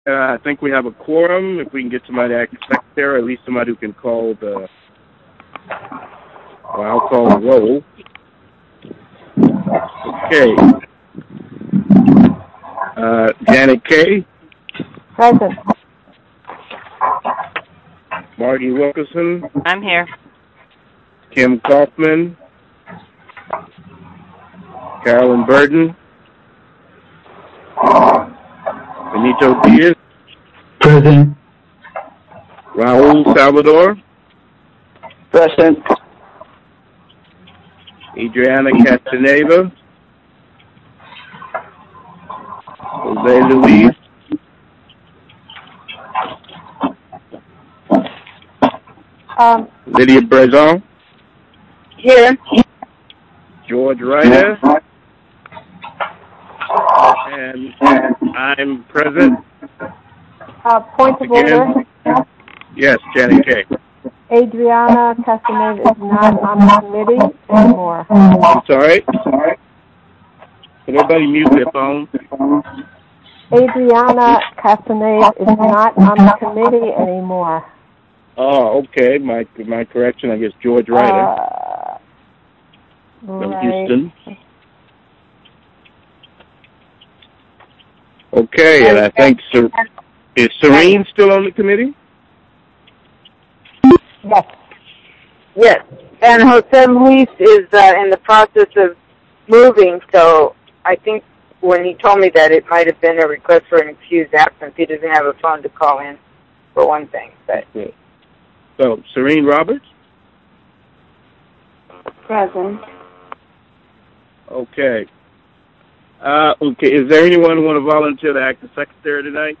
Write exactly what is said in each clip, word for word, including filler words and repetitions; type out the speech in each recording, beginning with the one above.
Uh, I think we have a quorum. If we can get somebody to act as secretary, or at least somebody who can call the, well, I'll call the roll. Okay. Uh, Janet Kay. Present. Margie Wilkerson. I'm here. Kim Kaufman. Carolyn Burton. Benito Diaz. Present. Raul Salvador. Present. Adriana Castaneda. Jose Luis. Um, Lydia Brezon. Here. George Ryder. And I'm present. uh, point of Again. order. Yes, Janet Kay. Adriana Castaneda is not on the committee anymore. I'm sorry. Can everybody mute their phones? Adriana Castaneda is not on the committee anymore. Oh, okay. My my correction. I guess George Ryder Uh, from right. Houston. Okay, and I think Ser- is Serene still on the committee? Yes. Yes. And Jose Luis is uh, in the process of moving, so I think when he told me that, it might have been a request for an excused absence. He doesn't have a phone to call in, for one thing. But Okay. So, Serene Roberts? present. Okay. Uh, okay, is there anyone who want to volunteer to act as secretary tonight?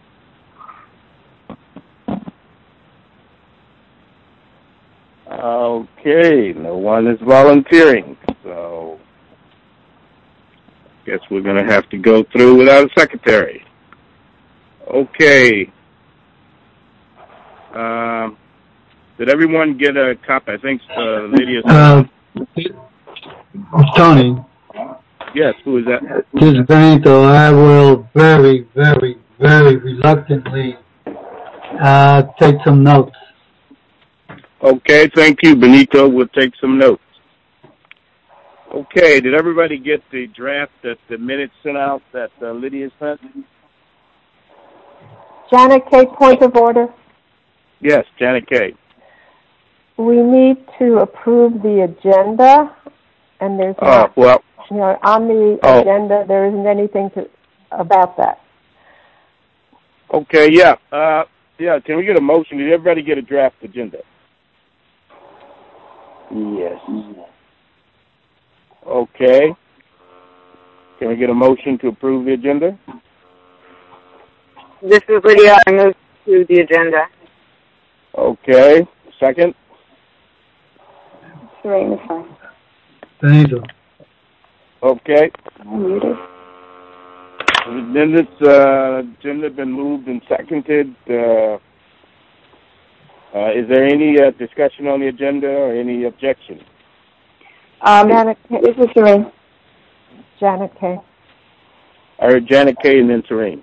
Okay, no one is volunteering, so guess we're going to have to go through without a secretary. Okay. Um, did everyone get a copy? I think uh, Lydia. Uh, Tony, Yes, who is that? this is Benito. I will very, very, very reluctantly uh, take some notes. Okay, thank you, Benito. We'll take some notes. Okay, did everybody get the draft that the minutes sent out that uh, Lydia sent? Janet K., point of order. Yes, Janet Kay. We need to approve the agenda, and there's Oh, not, well, you know, on the Oh. agenda, there isn't anything to about that. okay, yeah. Uh, yeah, can we get a motion? Did everybody get a draft agenda? Yes. Okay. Can we get a motion to approve the agenda? This is Lydia. I moved to the agenda. Okay. Second? Serene is fine. Benito. Okay. I'm muted. Then this uh, agenda been moved and seconded. Uh, uh, is there any uh, discussion on the agenda or any objection? Um, Janet K. this is Serene. Janet K. I heard Janet Kay and then Serene.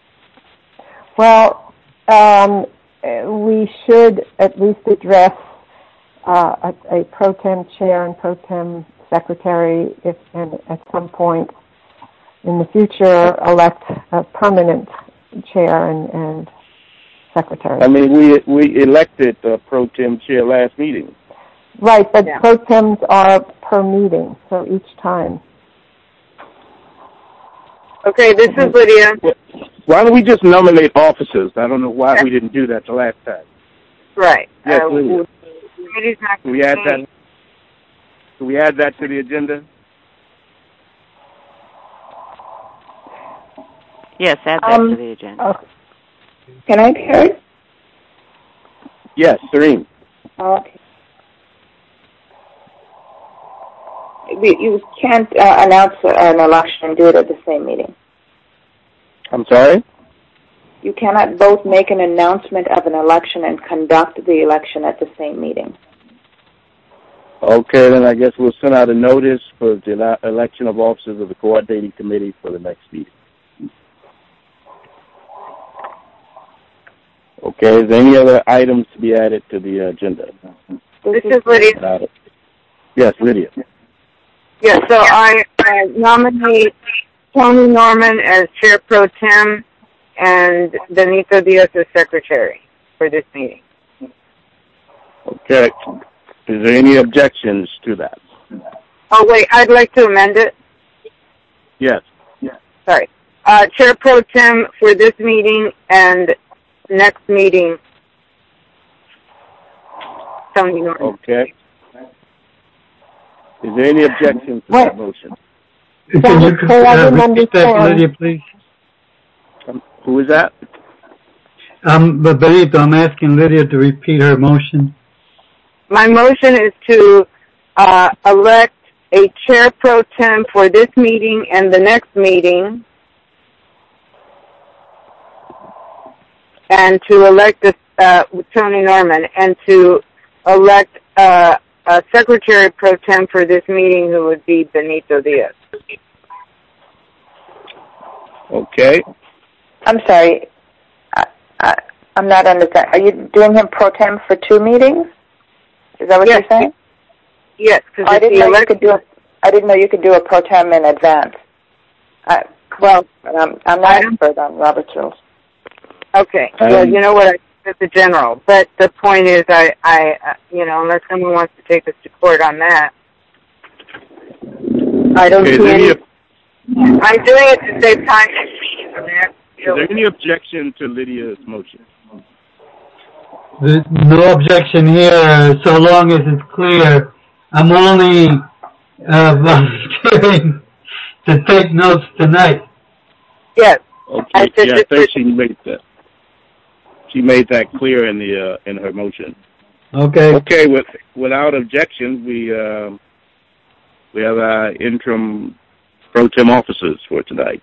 Well, um, we should at least address uh, a, a pro tem chair and pro tem secretary, if and at some point in the future elect a permanent chair and, and secretary. I mean, we we elected the pro tem chair last meeting. Right, but Yeah. pro tems are per meeting, so each time. Okay, this is Lydia. Why don't we just nominate officers? I don't know why we didn't do that the last time. Right. Yes, uh, Lydia. Committee's not Can we add that? Can we add that to the agenda? Yes, add that Um, to the agenda. Okay. Can I be heard? Yes, Serene. Okay. We- You can't uh, announce an election and do it at the same meeting. I'm sorry? You cannot both make an announcement of an election and conduct the election at the same meeting. Okay, then I guess we'll send out a notice for the ele- election of officers of the coordinating committee for the next meeting. Okay, is there any other items to be added to the agenda? This is Lydia. Yes, Lydia. Yes, so I, I nominate Tony Norman as Chair Pro Tem and Benito Diaz as Secretary for this meeting. Okay. Is there any objections to that? Oh, wait, I'd like to amend it. Yes. Sorry. Uh, Chair Pro Tem for this meeting and next meeting, Tony Norman. Okay. Is there any objection to What? that motion? Can you Hey, I uh, didn't repeat that, understand. Lydia, please? Um, who is that? Um, but Benito, I'm asking Lydia to repeat her motion. My motion is to uh, elect a Chair Pro Tem for this meeting and the next meeting, and to elect a, uh, Tony Norman, and to elect uh, a Secretary Pro Tem for this meeting, who would be Benito Diaz. Okay. I'm sorry. I, I, I'm not understanding. Are you doing him pro tem for two meetings? Is that what Yes. you're saying? Yes, because I it's didn't the know you elect- could do. A, I didn't know you could do a pro tem in advance. I, Well, I'm, I'm not expert on Robert's rules. okay. Um, well, you know what? I said the general, but the point is, I, I, uh, you know, unless someone wants to take us to court on that, I don't Okay, is see there any. any, I'm doing it to save time next meeting from that. is there any objection to Lydia's motion? There's no objection here, so long as it's clear. I'm only uh, volunteering to take notes tonight. Yes. Okay. I said Yeah, I this think is- she made that. She made that clear in the uh, in her motion. Okay. Okay. With without objection, we uh, we have our interim pro tem officers for tonight.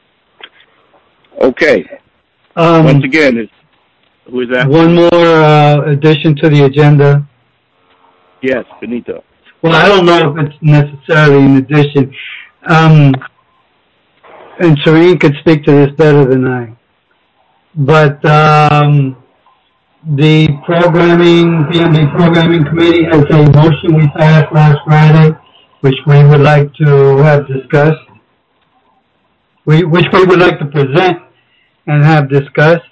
Okay. Um, Once again, is who is that? one more uh, addition to the agenda. Yes, Benito. Well, I don't know if it's necessarily an addition. Um, and Serene could speak to this better than I. But um, the programming, P M B Programming Committee has a motion we passed last Friday, which we would like to have discussed. We, which we would like to present and have discussed.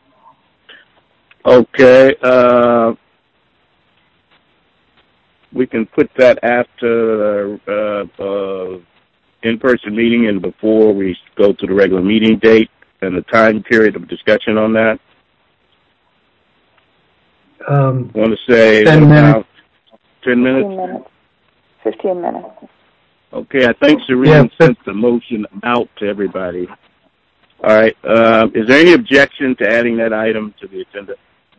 Okay. Uh, we can put that after uh, uh, in-person meeting and before we go to the regular meeting date and the time period of discussion on that. Um, I want to say ten what minutes. about ten minutes? Fifteen minutes. Fifteen minutes. Okay, I think Serene Yeah, sent the motion out to everybody. All right. Uh, is there any objection to adding that item to the agenda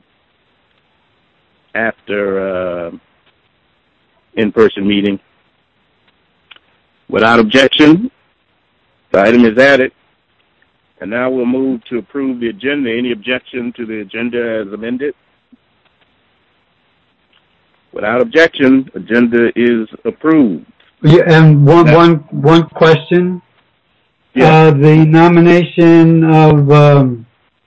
after uh, in-person meeting? Without objection, the item is added. And now we'll move to approve the agenda. Any objection to the agenda as amended? Without objection, agenda is approved. yeah, and one, Yeah. one, one question. Yeah. Uh, the nomination of um,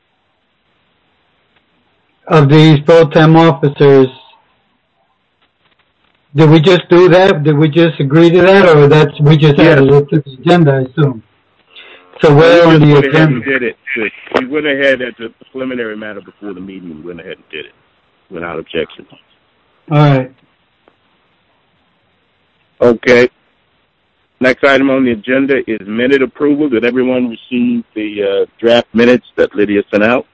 of these pro tem officers. Did we just do that? Did we just agree to that, or that's we just added it to the agenda? I assume. So where we on just the went ahead agenda? and did it. We went ahead as a preliminary matter before the meeting. We went ahead and did it without objection. All right. Okay. Next item on the agenda is minute approval. Did everyone receive the uh, draft minutes that Lydia sent out?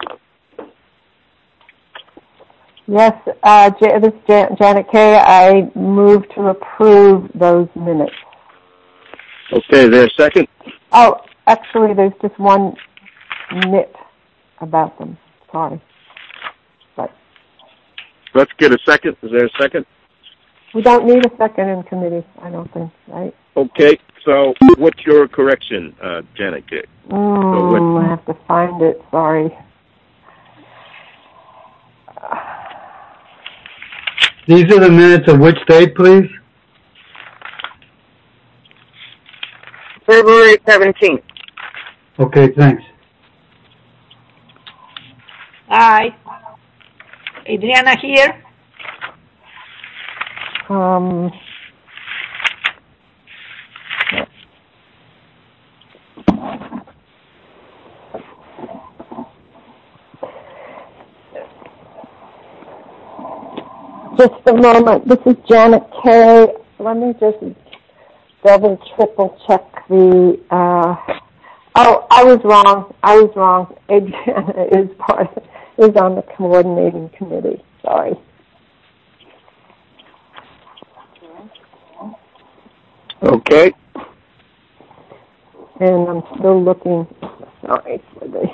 Yes, uh, J- this is Jan- Janet Kay. I move to approve those minutes. Okay, is there a second? Oh, actually, there's just one nit about them. Sorry. But Let's get a second. Is there a second? we don't need a second in committee, I don't think, right? Okay, so what's your correction, uh, Janet K? Mm, I have to find it. Sorry. These are the minutes of which date, please? February seventeenth. Okay, thanks. Uh, Aye. Adriana here? Um, just a moment. This is Janet Kay. Let me just double, triple check the, uh, oh, I was wrong. I was wrong. Adriana is part, is on the coordinating committee. Sorry. Okay. And I'm still looking, sorry for the,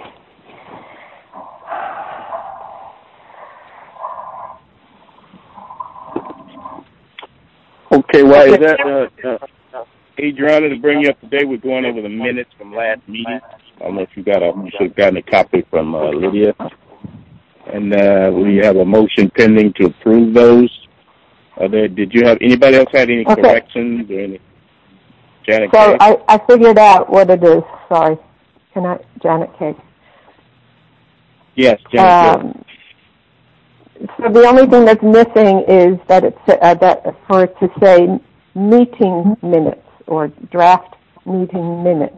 Okay, well, is that, uh, uh, Adriana, to bring you up to date, we're going over the minutes from last meeting. I don't know if you got a, you should have gotten a copy from uh, Lydia. And uh, we have a motion pending to approve those. Uh, there, did you have, anybody else had any okay. corrections or any? Janet So K? I, I figured out what it is. Sorry. Can I, Janet K? Yes, Janet K. Um, so the only thing that's missing is that it's uh, that for it to say meeting minutes or draft meeting minutes.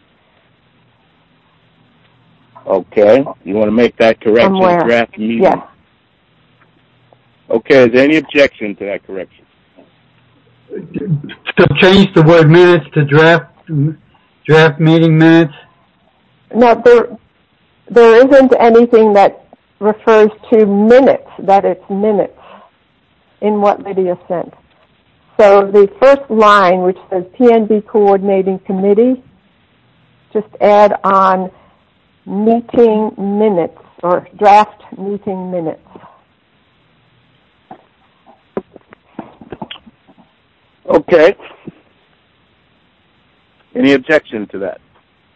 Okay. You want to make that correction? Somewhere. Draft meeting? Yes. Okay. Is there any objection to that correction? To change the word minutes to draft draft meeting minutes? No, there there isn't anything that refers to minutes, that it's minutes in what Lydia sent. So the first line, which says P N B Coordinating Committee, just add on meeting minutes or draft meeting minutes. Okay. Any objection to that?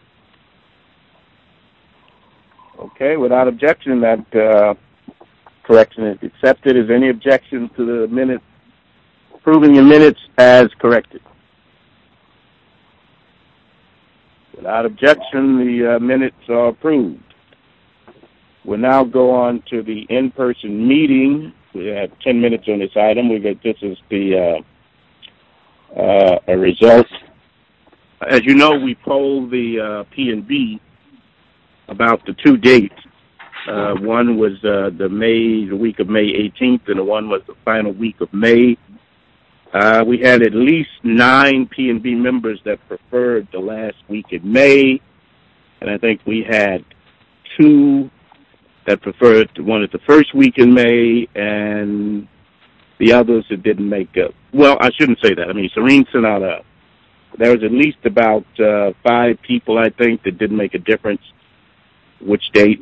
Okay, without objection, that uh, correction is accepted. Is there any objection to the minutes, approving the minutes as corrected? Without objection, the uh, minutes are approved. We'll now go on to the in-person meeting. We have ten minutes on this item. We got, this is the uh, uh, a result. As you know, we polled the uh, P N B about the two dates. Uh, one was uh, the May, the week of May eighteenth, and the one was the final week of May. Uh, we had at least nine P N B members that preferred the last week in May, and I think we had two that preferred one at the first week in May, and the others that didn't make up. Well, I shouldn't say that. I mean, Serene sent out a, there was at least about uh, five people, I think, that didn't make a difference which date,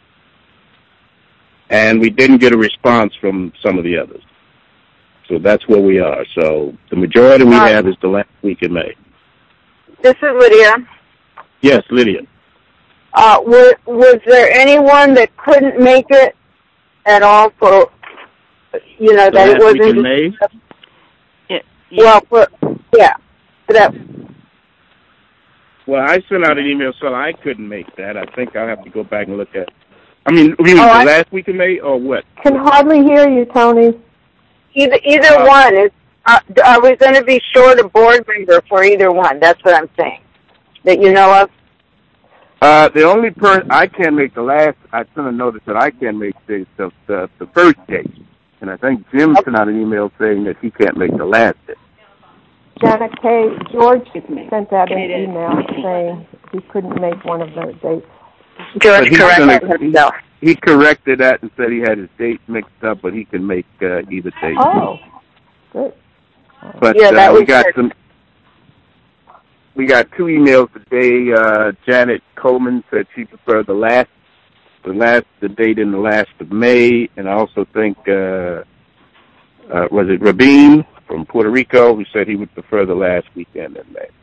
and we didn't get a response from some of the others. So that's where we are. So the majority we uh, have is the last week in May. This is Lydia. Yes, Lydia. Uh, was, was there anyone that couldn't make it at all for, you know, the that last it wasn't week in May? Yeah, yeah. Well, for, yeah. For that. Well, I sent out an email, so I couldn't make that. I think I'll have to go back and look at. I mean, you mean oh, the I, last week of May or what? Can hardly hear you, Tony. Either either uh, one is. Uh, are we going to be short a board member for either one? That's what I'm saying. That you know of. Uh, the only person I can make the last. I sent a notice that I can make the the, the, the first date, and I think Jim sent out an email saying that he can't make the last date. Janet K. George sent out an email saying he couldn't make one of those dates. George corrected himself. He, he corrected that and said he had his dates mixed up, but he can make uh, either date. Oh, good. But yeah, that uh, was we got good. some. We got two emails today. Uh, Janet Coleman said she preferred the last, the last, the date in the last of May, and I also think uh, uh, was it Rabin from Puerto Rico, who said he would prefer the last weekend in May.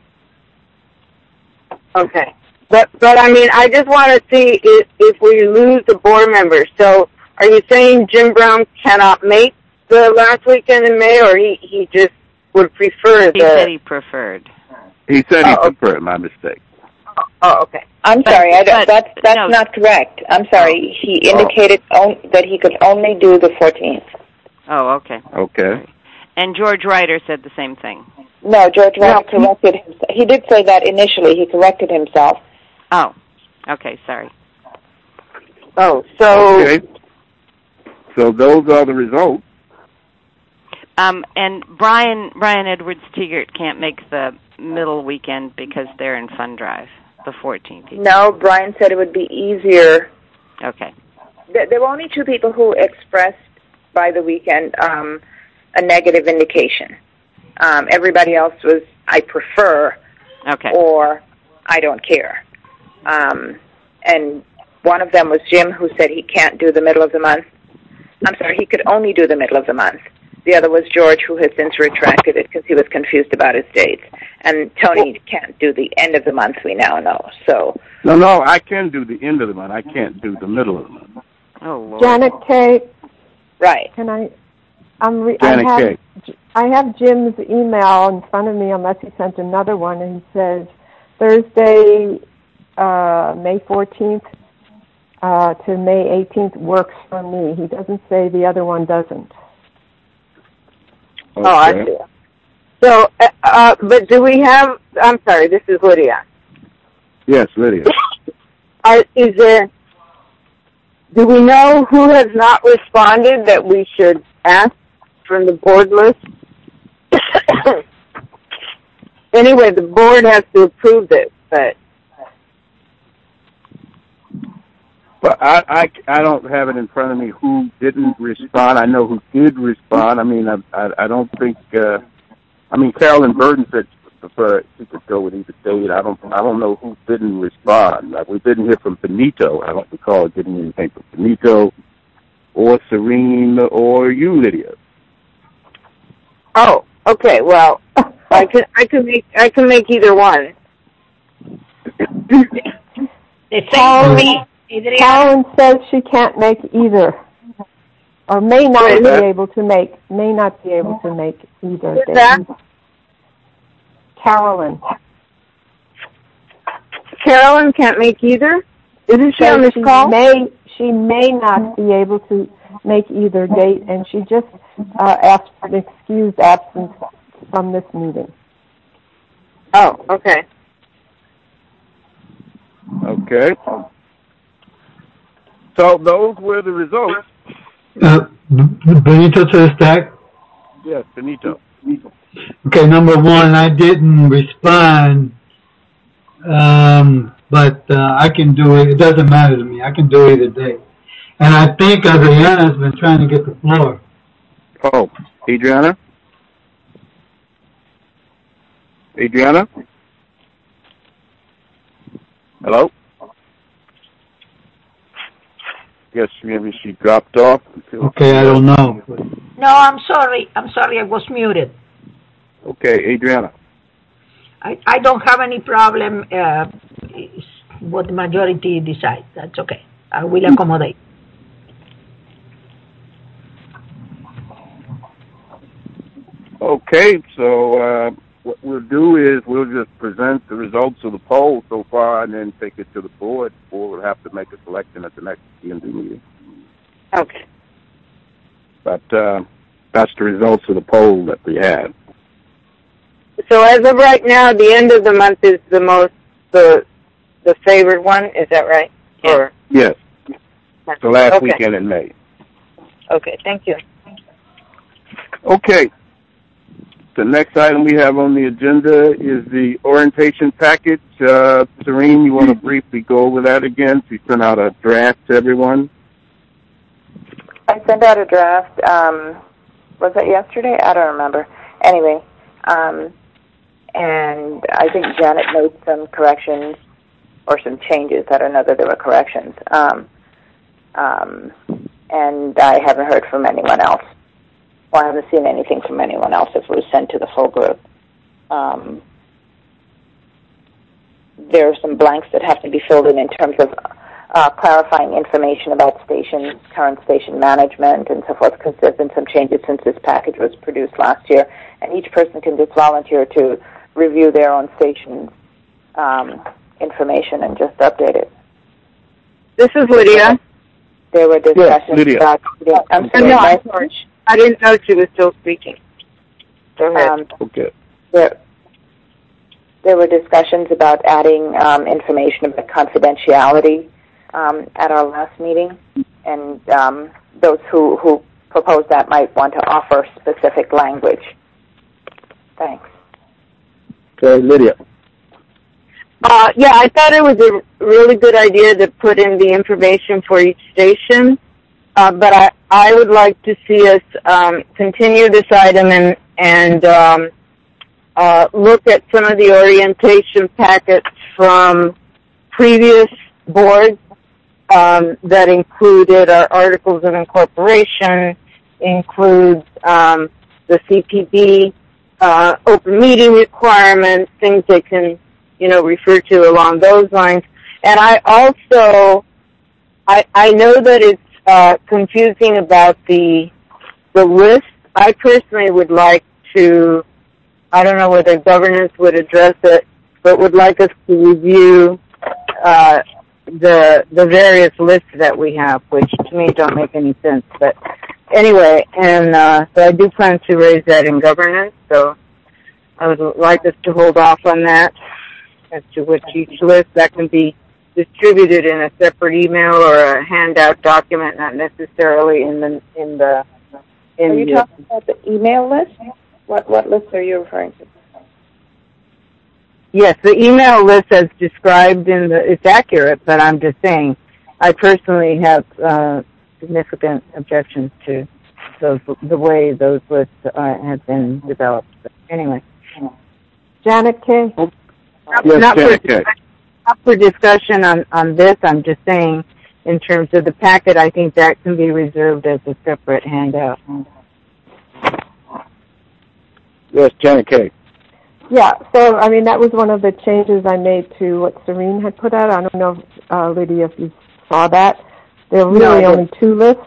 Okay. But, but I mean, I just want to see if, if we lose the board member. So are you saying Jim Brown cannot make the last weekend in May, or he, he just would prefer the... He said he preferred. He said he oh, preferred, my mistake. Oh, okay. I'm But- sorry, I don't, but, that's, that's no. not correct. I'm sorry. He indicated on, that he could only do the fourteenth. Oh, okay. Okay. And George Ryder said the same thing. No, George No. Ryder corrected himself. He did say that initially. He corrected himself. Oh, okay, sorry. Oh, so Okay. So those are the results. Um, and Brian Brian Edwards Tegert can't make the middle weekend because they're in Fund Drive, the fourteenth. No, Brian said it would be easier. Okay. There there were only two people who expressed by the weekend um, a negative indication. Um, everybody else was, I prefer, Okay. or I don't care. Um, and one of them was Jim, who said he can't do the middle of the month. I'm sorry, he could only do the middle of the month. The other was George, who has since retracted it because he was confused about his dates. And Tony can't do the end of the month, we now know. So No, no, I can do the end of the month. I can't do the middle of the month. Oh, Lord. Janet K., right. can I? I'm re- Janet I K. have, I have Jim's email in front of me, unless he sent another one, and he says Thursday, uh, May fourteenth uh, to May eighteenth works for me. He doesn't say the other one doesn't. Okay. oh, I see. So, uh, uh, but do we have? I'm sorry. This is Lydia. Yes, Lydia. Are, is there? Do we know who has not responded that we should ask from the board list? Anyway, the board has to approve this, but But I, I, I don't have it in front of me who didn't respond. I know who did respond. I mean, I, I, I don't think. Uh, I mean, Carolyn Burton said she preferred she could go with either date. I don't. I don't know who didn't respond. Like, we didn't hear from Benito. I don't recall getting anything from Benito, or Serene, or you, Lydia. oh, okay. Well, I can I can make I can make either one. The same Carolyn, for me, Adriana. Carolyn says she can't make either, or may not Wait, be that- able to make, may not be able to make either. Who's that? Carolyn. Carolyn can't make either. Isn't she says on this she call? May she may not be able to make either date, and she just uh, asked for an excused absence from this meeting. Oh, okay. Okay. So those were the results. Uh, B- Benito to the stack. Yes, Benito. Okay, number one, I didn't respond, um, but uh, I can do it. It doesn't matter to me. I can do either day. And I think Adriana's been trying to get the floor. Oh, Adriana? Adriana? Hello? Yes, maybe she dropped off. Okay, I don't know. No, I'm sorry. I'm sorry. I was muted. Okay, Adriana. I, I don't have any problem uh, it's what the majority decides. That's okay. I will accommodate. Okay, so uh, what we'll do is we'll just present the results of the poll so far and then take it to the board, or we'll have to make a selection at the next C M D meeting. Okay. But uh, that's the results of the poll that we had. So as of right now, the end of the month is the most the the favored one. Is that right? Yeah. Or Yes, the last okay. weekend in May. Okay. Thank you. Okay. The next item we have on the agenda is the orientation package. Uh, Serene, you want to briefly go over that again? We sent out a draft to everyone. I sent out a draft. Um, was that yesterday? I don't remember. Anyway, um, and I think Janet made some corrections or some changes. I don't know that there were corrections. Um, um, and I haven't heard from anyone else. Well, I haven't seen anything from anyone else if it was sent to the full group. Um, there are some blanks that have to be filled in in terms of uh, clarifying information about station, current station management and so forth, because there have been some changes since this package was produced last year. And each person can just volunteer to review their own station's um, information and just update it. This is Lydia. There were discussions yes, Lydia. about... I'm sorry, no, my, I didn't know she was still speaking. Go ahead. Um, Okay. there, there were discussions about adding um, information about confidentiality um, at our last meeting, and um, those who, who proposed that might want to offer specific language. Thanks. Okay, Lydia. Uh, yeah, I thought it was a really good idea to put in the information for each station, uh, but I, I would like to see us um, continue this item and, and um, uh, look at some of the orientation packets from previous boards um, that included our articles of incorporation, includes um, the C P B, uh, open meeting requirements, things they can you know, refer to along those lines. And I also, I, I know that it's uh, confusing about the the list. I personally would like to, I don't know whether governance would address it, but would like us to review uh, the the various lists that we have, which to me don't make any sense. But anyway, and uh, so I do plan to raise that in governance, so I would like us to hold off on that as to which each list that can be distributed in a separate email or a handout document, not necessarily in the in the. In are you the, talking about the email list? What what list are you referring to? Yes, the email list as described in the it's accurate, but I'm just saying, I personally have uh, significant objections to those the way those lists uh, have been developed. But anyway, Janet Kay. Not, Yes, not, Janet for, Kay. not for discussion on, on this. I'm just saying, in terms of the packet, I think that can be reserved as a separate handout. Yes, Janet Kay. Yeah, so, I mean, that was one of the changes I made to what Serene had put out. I don't know, if, uh, Lydia, if you saw that. There are really no, only two lists.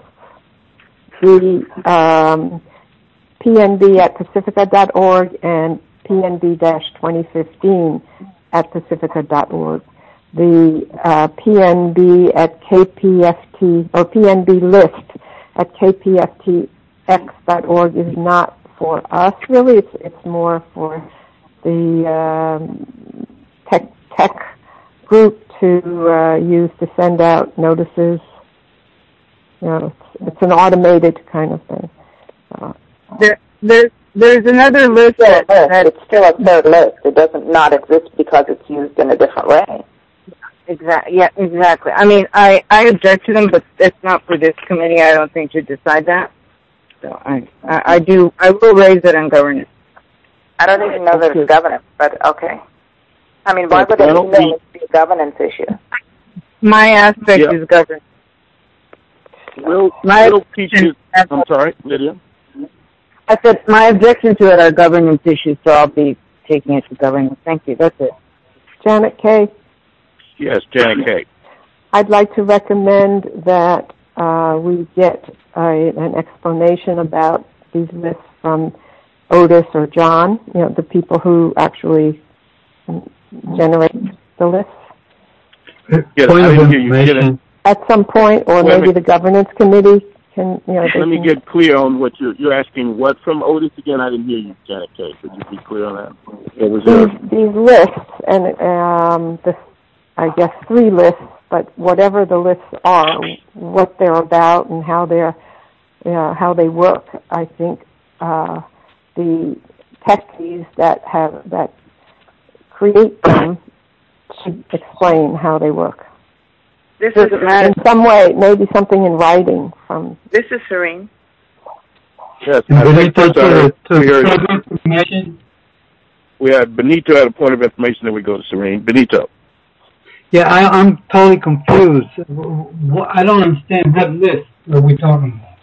The um, P N B at pacifica dot org and P N B twenty fifteen at pacifica dot org. The uh, P N B at K P F T, or P N B list at K P F T X dot org is not for us, really. It's it's more for the um, tech, tech group to uh, use to send out notices. You know, it's, it's an automated kind of thing. Uh, there, there's There's another list that, that it's still a third list. It doesn't not exist because it's used in a different way. Exactly. Yeah, exactly. I mean, I, I object to them, but it's not for this committee. I don't think to decide that. So I, I, I do. I will raise it on governance. I don't even know that it's governance, but okay. I mean, why would an email be a governance issue? My aspect yeah. is governance. We'll, My we'll teach you. I'm sorry, Lydia. I said my objection to it are governance issues, so I'll be taking it to governance. Thank you. That's it. Janet Kay. Yes, Janet Kay. I'd like to recommend that uh, we get a, an explanation about these lists from Otis or John, you know, the people who actually generate the lists. Yeah, Point I of didn't hear you. information. At some point, or Wait a maybe minute. the governance committee can, you know. Let me can, get clear on what you're, you're asking. What from Otis again? I didn't hear you, Janet Kay. Could you be clear on that? It was these, these lists, and um, the, I guess three lists, but whatever the lists are, what they're about and how they're, you know, how they work. I think uh, the techies that have that create them should explain how they work. This doesn't matter. In some way, maybe something in writing from. This is Serene. Yes, And I think Benito, first I heard, to, we, heard, to information. we had Benito had a point of information, then we go to Serene. Benito. Yeah, I, I'm totally confused. What, I don't understand what list are we talking about?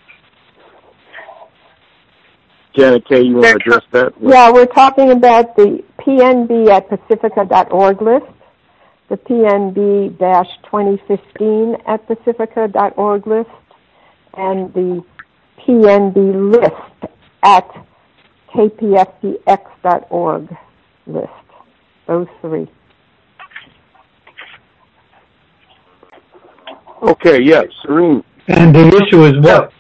Janet Kay, you want to address that? Yeah, we're talking about the P N B at pacifica dot org list, the P N B twenty fifteen at pacifica dot org list, and the P N B list at K P F T X dot org list. Those three. Okay, yes, Serene. And the issue is what?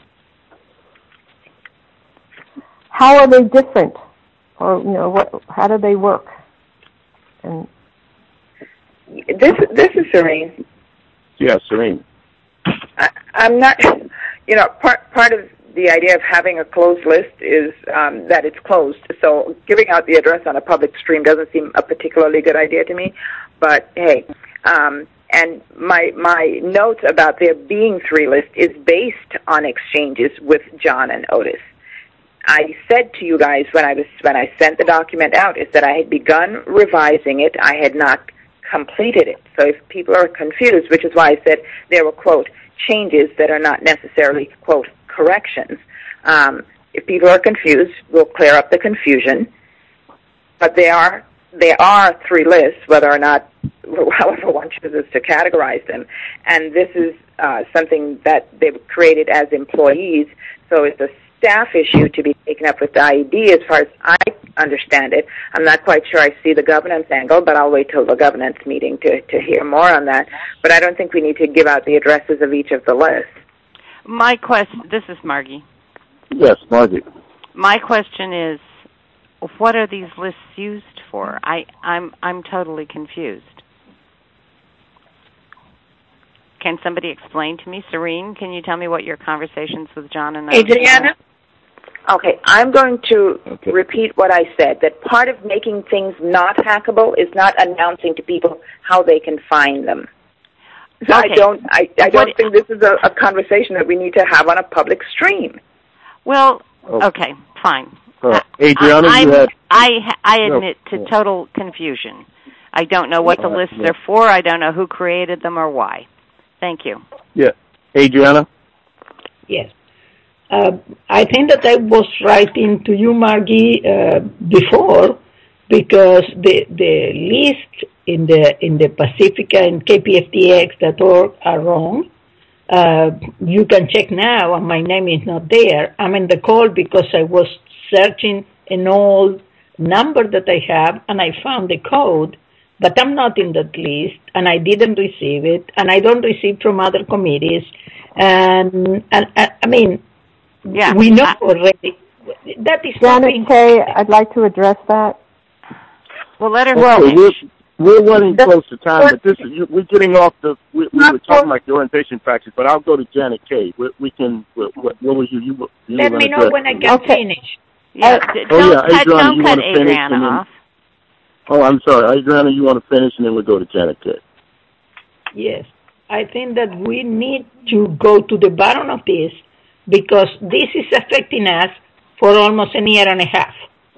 How are they different? Or, you know, what? How do they work? And This this is Serene. Yes, Serene. I, I'm not, you know, part part of the idea of having a closed list is um, that it's closed. So giving out the address on a public stream doesn't seem a particularly good idea to me. But hey, um, and my my notes about there being three lists is based on exchanges with John and Otis. I said to you guys when I was when I sent the document out is that I had begun revising it. I had not completed it. So if people are confused, which is why I said there were, quote, changes that are not necessarily, quote, corrections. Um, if people are confused, we'll clear up the confusion. But they are there are three lists, whether or not, however one chooses to categorize them. And this is uh, something that they've created as employees. So it's a staff issue to be taken up with the I E D as far as I understand it. I'm not quite sure I see the governance angle, but I'll wait till the governance meeting to, to hear more on that. But I don't think we need to give out the addresses of each of the lists. My question, this is Margie. Yes, Margie. My question is, what are these lists used for? I, I'm I'm totally confused. Can somebody explain to me? Serene, can you tell me what your conversations with John and Adriana? Okay, I'm going to okay. repeat what I said, that part of making things not hackable is not announcing to people how they can find them. So okay. I don't I, I don't what, think this is a, a conversation that we need to have on a public stream. Well, okay, okay fine. Uh, Adriana, I, you had... I, I admit no. to total confusion. I don't know what the Uh, lists yeah. are for. I don't know who created them or why. Thank you. Yeah. Adriana? Yes. Uh, I think that I was writing to you, Margie, uh, before, because the the list in the in the Pacifica and K P F D X dot org are wrong. Uh, you can check now, and my name is not there. I'm in the call because I was searching an old number that I have, and I found the code, but I'm not in that list, and I didn't receive it, and I don't receive from other committees. And, and, and I mean, yeah, we know I, already. That is Janet Kay, I'd like to address that. Well, let her well, finish. We're, we're running close to time, but this is, you, we're getting off the, we, we were talking like the orientation practice, but I'll go to Janet Kay. We, we can, what, what was you, you, you Let me know when I can okay. finish. Yeah, Uh, d- oh, don't yeah, cut, Adriana, don't you cut want to finish Adriana and then, off. Oh, I'm sorry. Adriana, you want to finish, and then we'll go to Janet Kay. Yes. I think that we need to go to the bottom of this because this is affecting us for almost a year and a half.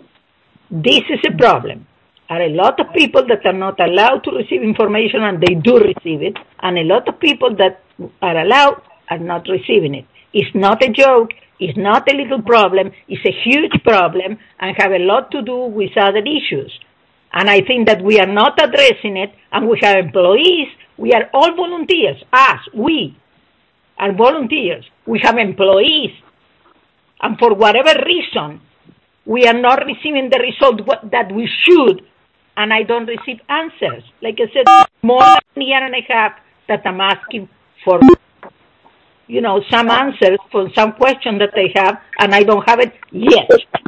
This is a problem. There are a lot of people that are not allowed to receive information, and they do receive it, and a lot of people that are allowed are not receiving it. It's not a joke. It's not a little problem. It's a huge problem and have a lot to do with other issues. And I think that we are not addressing it, and we have employees. We are all volunteers. Us, we are volunteers. We have employees. And for whatever reason, we are not receiving the result that we should, and I don't receive answers. Like I said, more than a year and a half that I'm asking for, you know, some answers for some question that they have, and I don't have it yet.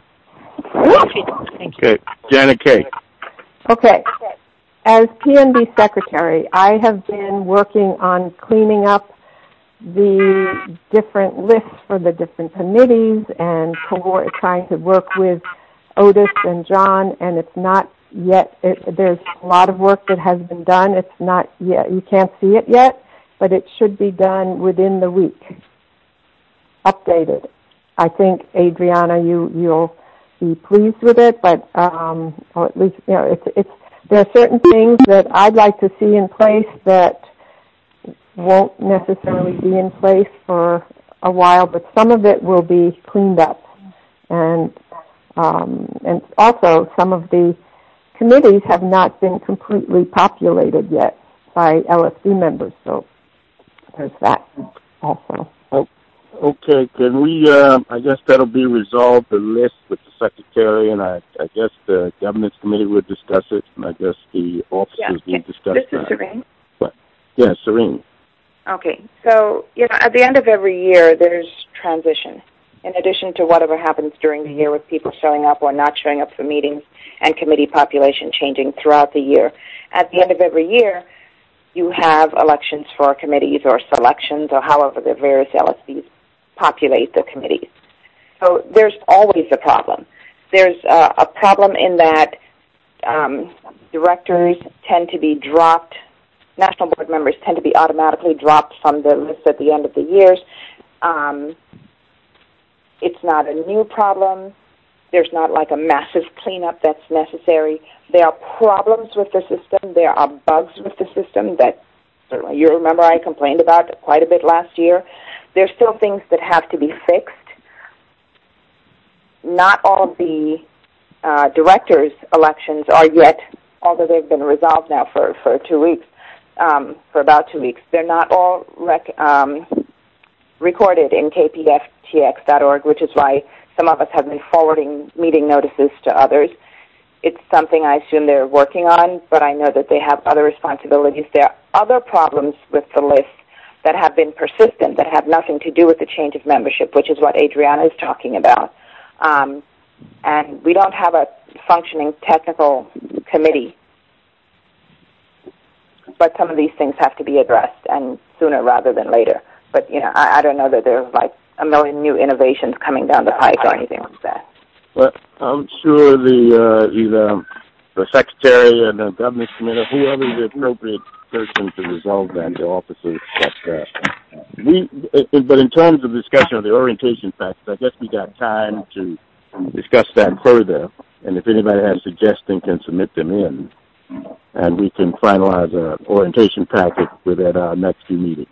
Thank you. Okay, Janet Kay. Okay. As P N B secretary, I have been working on cleaning up the different lists for the different committees and co- trying to work with Otis and John, and it's not yet, it, there's a lot of work that has been done. It's not yet, you can't see it yet, but it should be done within the week, updated. I think, Adriana, you, you'll be pleased with it, but, um, or at least, you know, it's, it's, there are certain things that I'd like to see in place that won't necessarily be in place for a while, but some of it will be cleaned up. And, um, and also some of the committees have not been completely populated yet by L S D members, so there's that also. Okay, can we, uh, I guess that'll be resolved, the list with the secretary, and I, I guess the governance committee would discuss it, and I guess the officers Yeah. will discuss This that. is Serene. But, yeah, Serene. Okay, so, you know, at the end of every year, there's transition. In addition to whatever happens during the year with people showing up or not showing up for meetings and committee population changing throughout the year, at the end of every year, you have elections for committees or selections or however the various L S Ps populate the committees. So there's always a problem. There's uh, a problem in that um, directors tend to be dropped, national board members tend to be automatically dropped from the list at the end of the years. Um, it's not a new problem. There's not like a massive cleanup that's necessary. There are problems with the system. There are bugs with the system that certainly you remember I complained about quite a bit last year. There's still things that have to be fixed. Not all of the uh, directors' elections are yet, although they've been resolved now for, for two weeks, um, for about two weeks. They're not all rec- um, recorded in K P F T X dot org, which is why some of us have been forwarding meeting notices to others. It's something I assume they're working on, but I know that they have other responsibilities. There are other problems with the list that have been persistent, that have nothing to do with the change of membership, which is what Adriana is talking about. Um, and we don't have a functioning technical committee. But some of these things have to be addressed, and sooner rather than later. But, you know, I, I don't know that there's like a million new innovations coming down the pike or anything like that. Well, I'm sure the uh, either the secretary and the governor's committee, whoever is the appropriate person to resolve that, the officers. But uh, we, but in terms of discussion of the orientation factors, I guess we got time to discuss that further. And if anybody has suggestions, can submit them in, and we can finalize an orientation packet with at our next few meetings.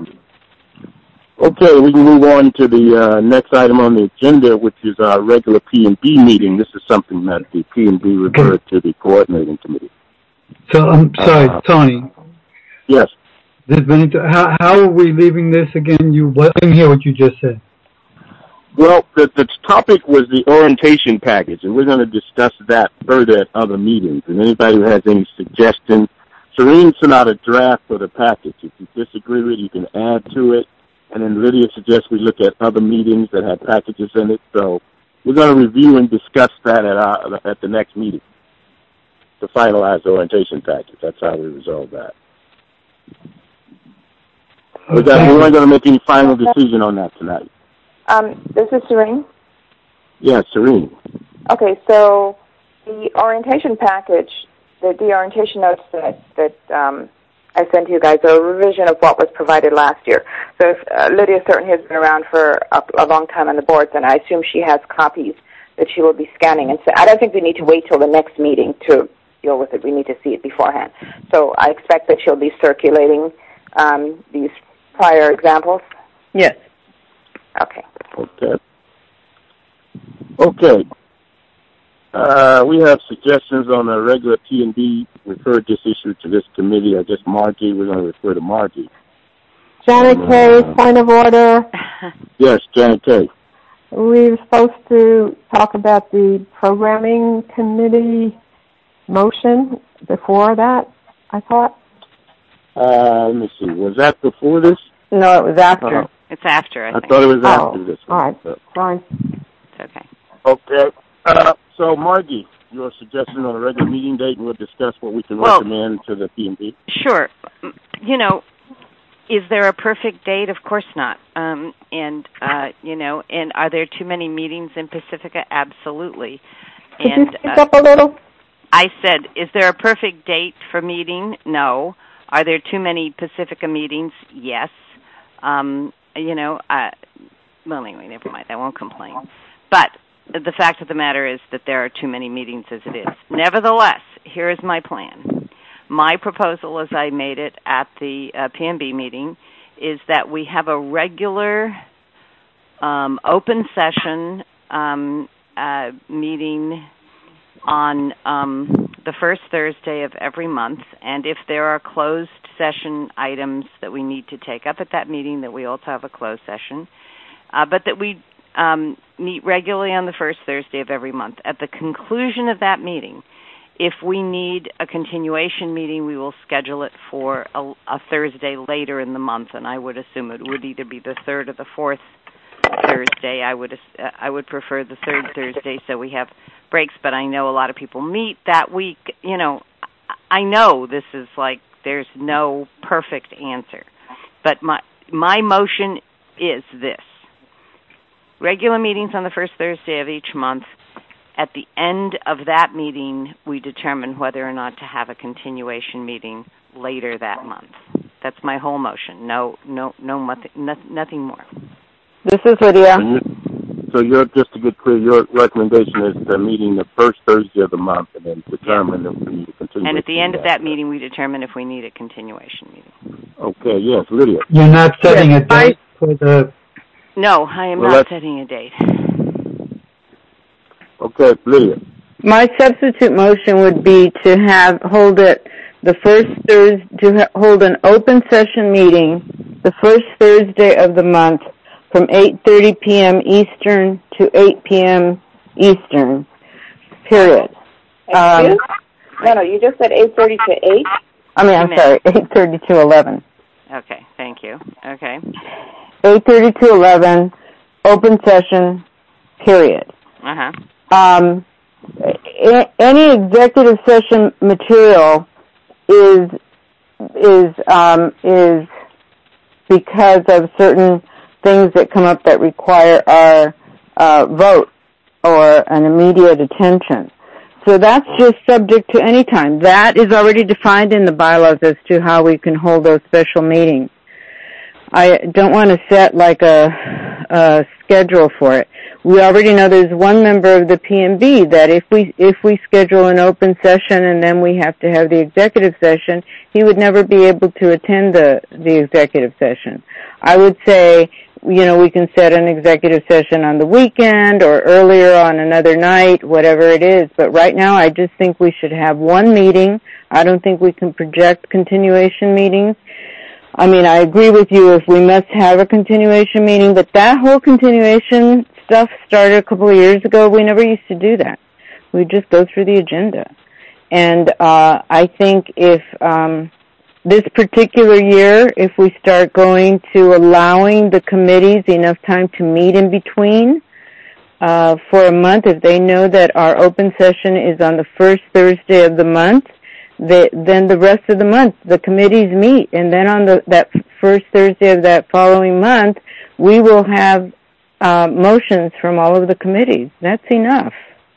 Okay, we can move on to the uh, next item on the agenda, which is our regular P and B meeting. This is something that the P and B referred to the coordinating committee. So I'm sorry, uh, Tony. Yes. This Benito, how, how are we leaving this again? You, I didn't hear what you just said. Well, the, the topic was the orientation package, and we're going to discuss that further at other meetings. And anybody who has any suggestions, Serene sent out a draft for the package. If you disagree with it, you can add to it. And then Lydia suggests we look at other meetings that have packages in it. So we're going to review and discuss that at our, at the next meeting to finalize the orientation package. That's how we resolve that. Okay. Got, we weren't going to make any final decision on that tonight. Um, this is Serene? Yes, yeah, Serene. Okay, so the orientation package, the, the orientation notes that, that um, I sent you guys a revision of what was provided last year. So if, uh, Lydia certainly has been around for a, a long time on the boards, and I assume she has copies that she will be scanning. And so I don't think we need to wait till the next meeting to deal with it. We need to see it beforehand. So I expect that she'll be circulating um, these prior examples. Yes. Okay. Okay. Okay. Uh, we have suggestions on the regular P and B. Referred this issue to this committee. I guess Margie, we're going to refer to Margie. Janet um, Kay, uh, point of order. Yes, Janet Kay. We were supposed to talk about the programming committee motion before that, I thought. Uh, let me see. Was that before this? No, it was after. Uh, it's after, I I think. thought it was oh, after this one. All right, so. fine. It's okay. Okay. Uh, so, Margie, your suggestion on a regular meeting date, and we'll discuss what we can well, recommend to the P and B. Sure. You know, is there a perfect date? Of course not. Um, and, uh, you know, and are there too many meetings in Pacifica? Absolutely. Could and, you speak uh, up a little? I said, is there a perfect date for meeting? No. Are there too many Pacifica meetings? Yes. Um, you know, uh, well, anyway, never mind. I won't complain. But the fact of the matter is that there are too many meetings as it is. Nevertheless, here is my plan. My proposal, as I made it at the uh, P and B meeting, is that we have a regular um, open session um, uh, meeting on um, the first Thursday of every month, and if there are closed session items that we need to take up at that meeting, that we also have a closed session, uh, but that we um, meet regularly on the first Thursday of every month. At the conclusion of that meeting, if we need a continuation meeting, we will schedule it for a, a Thursday later in the month, and I would assume it would either be the third or the fourth Thursday. I would uh, I would prefer the third Thursday so we have breaks, but I know a lot of people meet that week. You know, I know this is like there's no perfect answer, but my my motion is this. Regular meetings on the first Thursday of each month. At the end of that meeting, we determine whether or not to have a continuation meeting later that month. That's my whole motion. No, no, no, nothing, nothing more. This is Lydia. So you're, just to get clear, your recommendation is the meeting the first Thursday of the month and then determine if we need a continuation. And at the end of that meeting, we determine if we need a continuation meeting. Okay, yes, Lydia. You're not setting yes, a date I, for the... No, I am well, not setting a date. Okay, Lydia. My substitute motion would be to have, hold it the first Thursday, to ha- hold an open session meeting the first Thursday of the month from eight thirty p.m. Eastern to eight p.m. Eastern, period. Um, no, no, you just said eight thirty to eight? I mean, I'm sorry, eight thirty to eleven. Okay, thank you. Okay. eight thirty to eleven, open session, period. Uh-huh. Um, any executive session material is, is, um, is because of certain things that come up that require our uh, vote or an immediate attention. So that's just subject to any time. That is already defined in the bylaws as to how we can hold those special meetings. I don't want to set like a, a schedule for it. We already know there's one member of the P M B that if we if we schedule an open session and then we have to have the executive session, he would never be able to attend the the executive session. I would say, you know, we can set an executive session on the weekend or earlier on another night, whatever it is. But right now, I just think we should have one meeting. I don't think we can project continuation meetings. I mean, I agree with you if we must have a continuation meeting, but that whole continuation stuff started a couple of years ago. We never used to do that. We just go through the agenda. And uh I think if um this particular year, if we start going to allowing the committees enough time to meet in between uh for a month, if they know that our open session is on the first Thursday of the month, they, then the rest of the month the committees meet, and then on the that first Thursday of that following month, we will have uh motions from all of the committees. That's enough.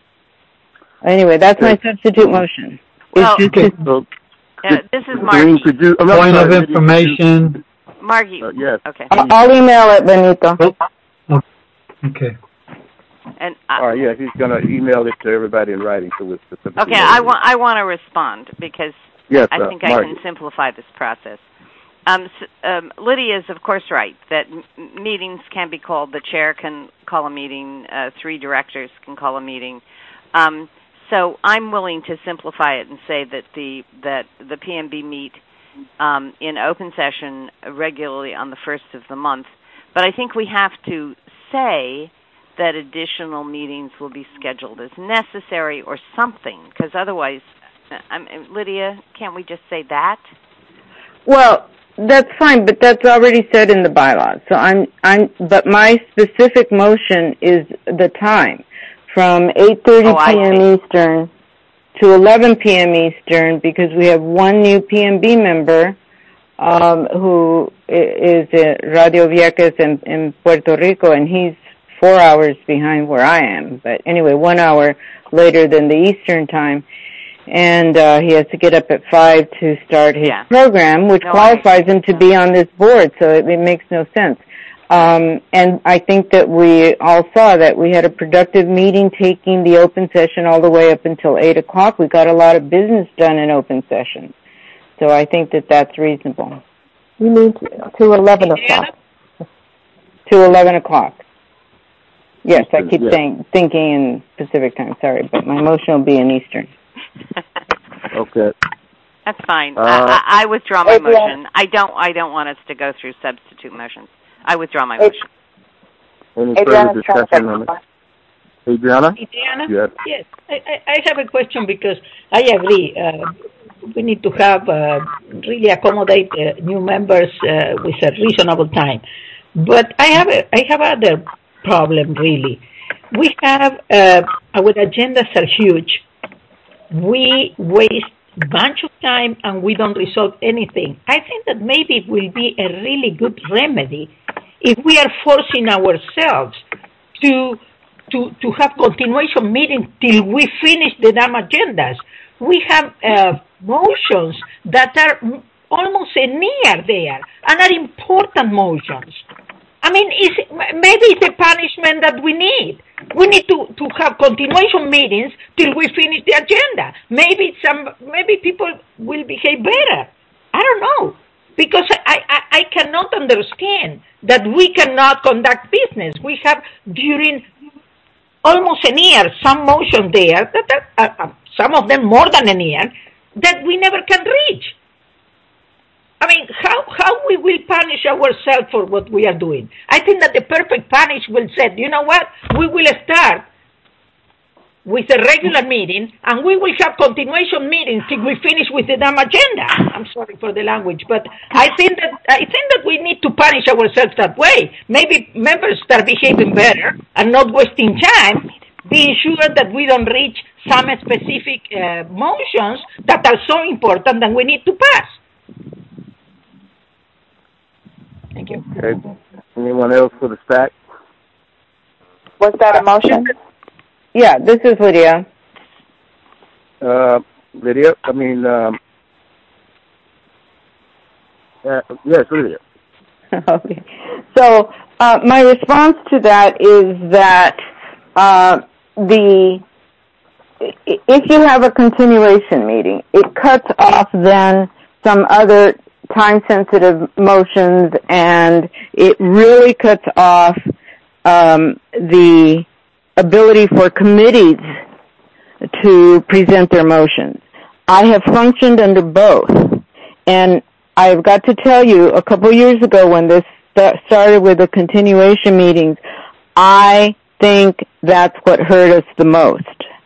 Anyway, that's my substitute motion. Well, It's just a So, uh, this is Margie. could you, I'm point sorry, of information. Margie. Uh, yes. Okay. I'll email it, Benito. Oh, okay. And uh, All right, yes, he's going to email it to everybody in writing. So it's specific. okay, I want I want to respond because yes, I uh, think I Margie. can simplify this process. Um, s- um, Lydia is, of course, right that m- meetings can be called. The chair can call a meeting. Uh, three directors can call a meeting. Um, so I'm willing to simplify it and say that the that the P M B meet um, in open session regularly on the first of the month. But I think we have to say that additional meetings will be scheduled as necessary or something, because otherwise, I'm, Lydia, can't we just say that? Well, that's fine, but that's already said in the bylaws. So I'm, I'm, but my specific motion is the time from eight thirty Oh, I p.m. see. Eastern to eleven p.m. Eastern, because we have one new P M B member um, who is at Radio Vieques in, in Puerto Rico, and he's four hours behind where I am. But anyway, one hour later than the Eastern time. And uh, he has to get up at five to start his Yeah. program, which No, qualifies I- him to be on this board, so it, it makes no sense. Um, and I think that we all saw that we had a productive meeting taking the open session all the way up until eight o'clock. We got a lot of business done in open session. So I think that that's reasonable. You need to eleven o'clock. To eleven o'clock. Yes, I keep Yeah. saying, thinking in Pacific time, sorry, but my motion will be in Eastern. Okay. That's fine. Uh, I, I, I withdraw my Adrian. motion. I don't. I don't want us to go through substitute motions. I withdraw my Ad- motion. Any Adriana further is trying to discussion on it? Adriana? Adriana? Yes. Yes. I, I, I have a question because I agree. Uh, we need to have uh, really accommodate uh, new members uh, with a reasonable time. But I have a, I have other problem really. We have uh, our agendas are huge. We waste a bunch of time and we don't resolve anything. I think that maybe it will be a really good remedy if we are forcing ourselves to to to have continuation meetings till we finish the damn agendas. We have uh, motions that are almost a year there and are important motions. I mean, it's, maybe it's a punishment that we need. We need to, to have continuation meetings till we finish the agenda. Maybe some maybe people will behave better. I don't know. Because I, I, I cannot understand that we cannot conduct business. We have during almost a year some motion there, that, that uh, uh, some of them more than a year, that we never can reach. I mean, how how we will punish ourselves for what we are doing? I think that the perfect punish will say, you know what, we will start with a regular meeting, and we will have continuation meetings till we finish with the damn agenda. I'm sorry for the language, but I think that I think that we need to punish ourselves that way. Maybe members start behaving better and not wasting time, being sure that we don't reach some specific uh, motions that are so important that we need to pass. Thank you. Okay. Anyone else for the stack? Was that a motion? Yeah, this is Lydia. Uh, Lydia, I mean, um, uh, yes, Lydia. Okay. So uh, my response to that is that uh, the if you have a continuation meeting, it cuts off then some other time-sensitive motions, and it really cuts off um, the ability for committees to present their motions. I have functioned under both, and I've got to tell you, a couple years ago when this st- started with the continuation meetings, I think that's what hurt us the most.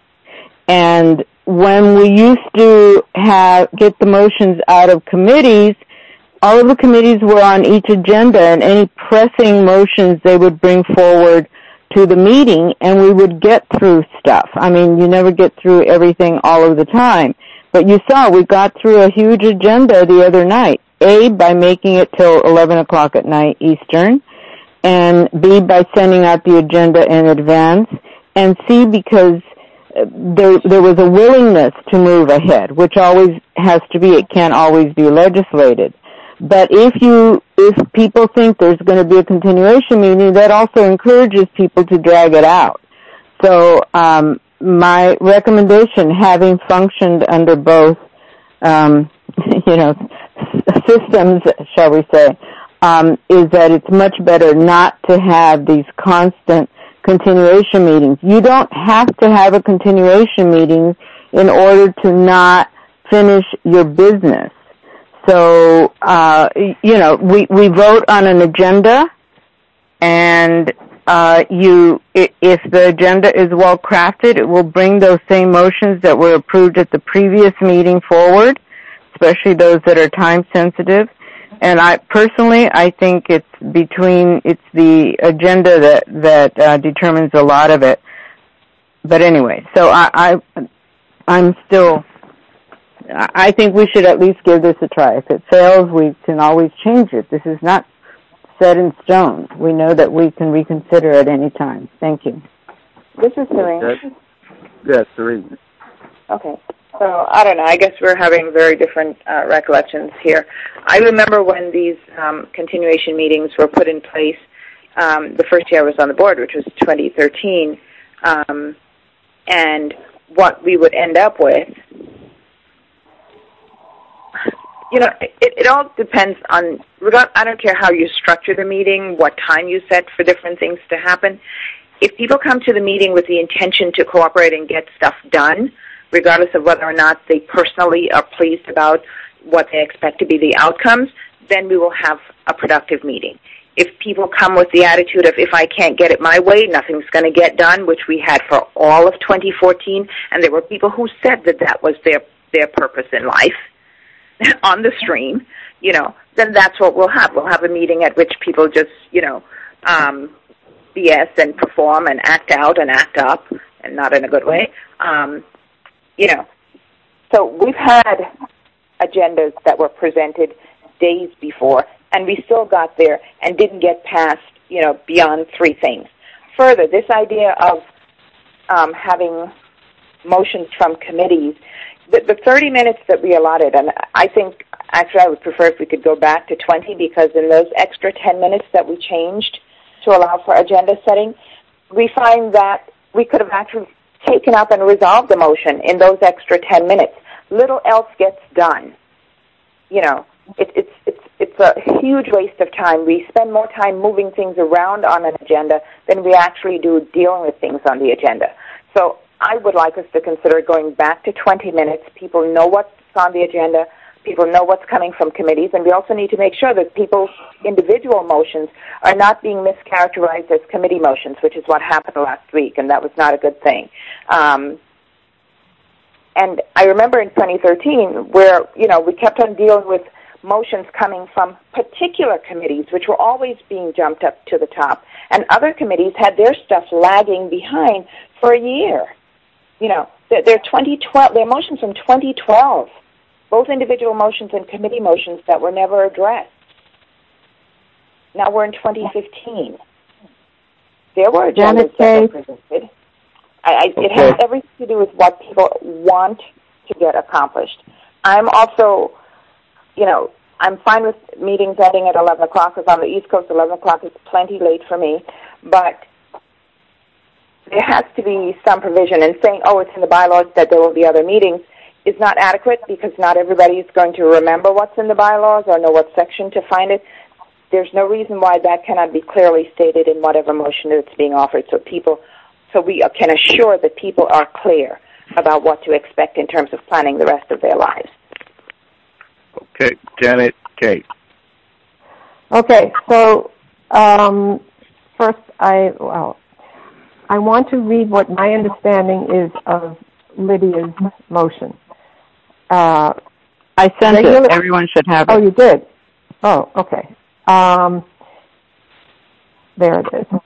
And when we used to have get the motions out of committees, all of the committees were on each agenda, and any pressing motions they would bring forward to the meeting, and we would get through stuff. I mean, you never get through everything all of the time. But you saw we got through a huge agenda the other night. A, by making it till eleven o'clock at night Eastern, and B, by sending out the agenda in advance, and C, because there, there was a willingness to move ahead, which always has to be. It can't always be legislated. But if you, if people think there's going to be a continuation meeting, that also encourages people to drag it out. So, um, my recommendation, having functioned under both, um, you know, systems, shall we say, um, is that it's much better not to have these constant continuation meetings. You don't have to have a continuation meeting in order to not finish your business. So, uh, you know, we, we vote on an agenda, and uh, you, if the agenda is well crafted, it will bring those same motions that were approved at the previous meeting forward, especially those that are time sensitive. And I personally, I think it's between it's the agenda that that uh, determines a lot of it. But anyway, so I, I I'm still. I think we should at least give this a try. If it fails, we can always change it. This is not set in stone. We know that we can reconsider at any time. Thank you. This is Serene. Yes, Serene. Okay. So, I don't know. I guess we're having very different uh, recollections here. I remember when these um, continuation meetings were put in place, um, the first year I was on the board, which was twenty thirteen, um, and what we would end up with, you know, it, it all depends on, I don't care how you structure the meeting, what time you set for different things to happen. If people come to the meeting with the intention to cooperate and get stuff done, regardless of whether or not they personally are pleased about what they expect to be the outcomes, then we will have a productive meeting. if people come with the attitude of, if I can't get it my way, nothing's going to get done, which we had for all of twenty fourteen, and there were people who said that that was their, their purpose in life on the stream, you know, then that's what we'll have. We'll have a meeting at which people just, you know, um, B S and perform and act out and act up, and not in a good way. Um, you know, so we've had agendas that were presented days before, and we still got there and didn't get past, you know, beyond three things. Further, this idea of um, having motions from committees, the, the thirty minutes that we allotted, and I think, actually, I would prefer if we could go back to twenty, because in those extra ten minutes that we changed to allow for agenda setting, we find that we could have actually taken up and resolved the motion in those extra ten minutes. Little else gets done. You know, it, it's it's it's a huge waste of time. We spend more time moving things around on an agenda than we actually do dealing with things on the agenda. So I would like us to consider going back to twenty minutes. People know what's on the agenda. People know what's coming from committees, and we also need to make sure that people's individual motions are not being mischaracterized as committee motions, which is what happened last week, and that was not a good thing. Um, and I remember in twenty thirteen where, you know, we kept on dealing with motions coming from particular committees, which were always being jumped up to the top, and other committees had their stuff lagging behind for a year. You know, they're twenty twelve, they're motions from twenty twelve, both individual motions and committee motions that were never addressed. Now we're in twenty fifteen. There were agendas that were presented. I, I, it okay. has everything to do with what people want to get accomplished. I'm also, you know, I'm fine with meetings ending at eleven o'clock, because on the East Coast, eleven o'clock is plenty late for me, but there has to be some provision, and saying, oh, it's in the bylaws that there will be other meetings is not adequate, because not everybody is going to remember what's in the bylaws or know what section to find it. There's no reason why that cannot be clearly stated in whatever motion that's being offered, so people, so we can assure that people are clear about what to expect in terms of planning the rest of their lives. Okay, Janet, Kate. Okay, so um, first, I well, I want to read what my understanding is of Lydia's motion. Uh, I sent regular, it. Everyone should have it. Oh, you did? Oh, okay. Um, there it is.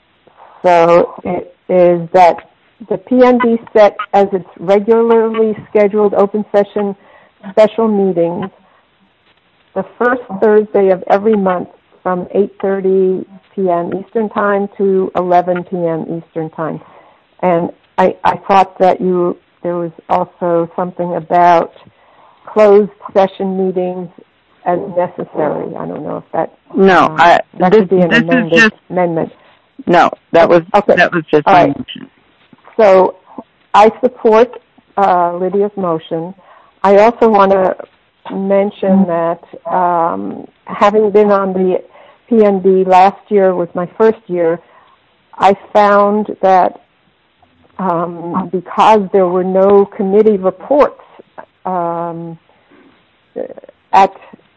So it is that the P N B set as its regularly scheduled open session special meetings the first Thursday of every month from eight thirty p.m. Eastern Time to eleven p.m. Eastern Time. And I, I thought that you there was also something about closed session meetings as necessary. I don't know if that no, um, I, that this, could be an this amended, is just, amendment. No, that was okay. that was just All my right. motion. So I support uh, Lydia's motion. I also want to mention that um, having been on the P N B last year was my first year, I found that um, because there were no committee reports um, at,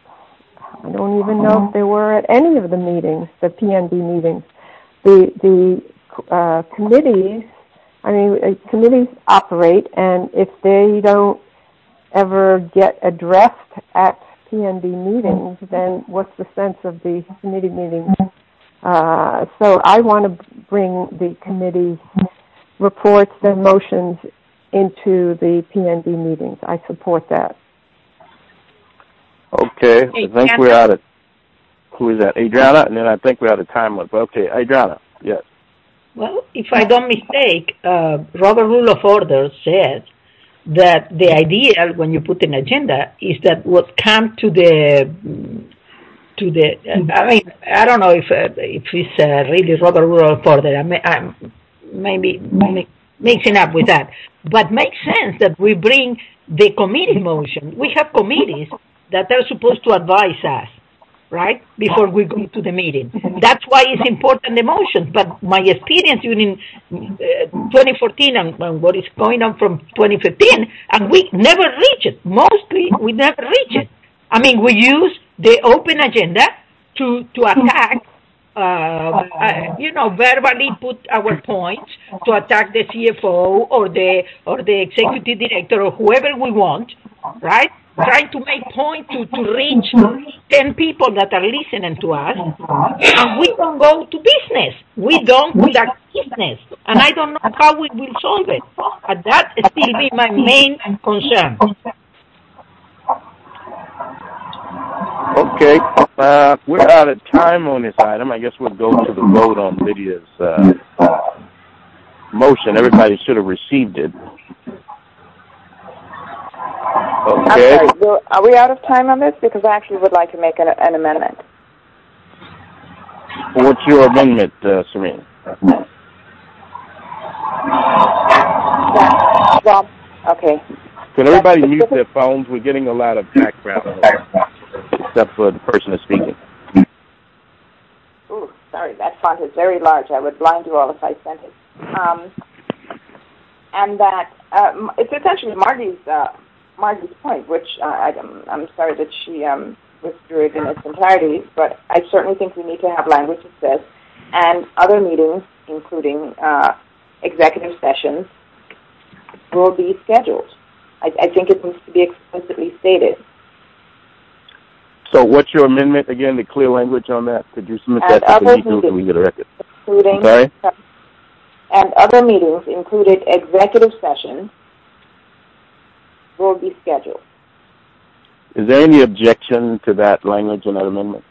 I don't even know if there were at any of the meetings, the P N B meetings. The the uh, committees, I mean, uh, committees operate, and if they don't ever get addressed at P N B meetings, then what's the sense of the committee meetings? Uh, so I want to bring the committee reports and motions into the P N B meetings. I support that. Okay, I think we're out of, who is that, Adriana? And then I think we're out of time. Okay, Adriana, yes. Well, if I don't mistake, uh, Robert Rule of Order says that the ideal when you put an agenda is that what come to the to the. I mean, I don't know if uh, if it's uh, really Robert Rule of Order. I may, I'm maybe mixing up with that, but makes sense that we bring the committee motion. We have committees that are supposed to advise us, right, before we go to the meeting. That's why it's important, the motion. But my experience during uh, twenty fourteen and, and what is going on from twenty fifteen, and we never reach it. Mostly, we never reach it. I mean, we use the open agenda to, to attack uh, uh, you know, verbally put our points to attack the C F O or the or the executive director or whoever we want, right? Trying to make point to, to reach ten people that are listening to us, and we don't go to business. We don't conduct business, and I don't know how we will solve it. But that still be my main concern. Okay, uh, we're out of time on this item. I guess we'll go to the vote on Lydia's uh, motion. Everybody should have received it. Okay. I'm sorry, will, are we out of time on this? Because I actually would like to make an, an amendment. What's your amendment, uh, Serene? Yeah. Well, okay. Can everybody mute their phones? We're getting a lot of background noise, except for the person that's speaking. Ooh, sorry, that font is very large. I would blind you all if I sent it. Um, and that uh, it's essentially Margie's uh, Margie's point, which uh, I, I'm, I'm sorry that she um, withdrew it in its entirety, but I certainly think we need to have language that says, and other meetings, including uh, executive sessions, will be scheduled. I, I think it needs to be explicitly stated. So what's your amendment again, the clear language on that? Could you submit And that to other the meeting so we get a record? Including, Sorry? And other meetings, included executive sessions, will be scheduled. Is there any objection to that language in that amendment?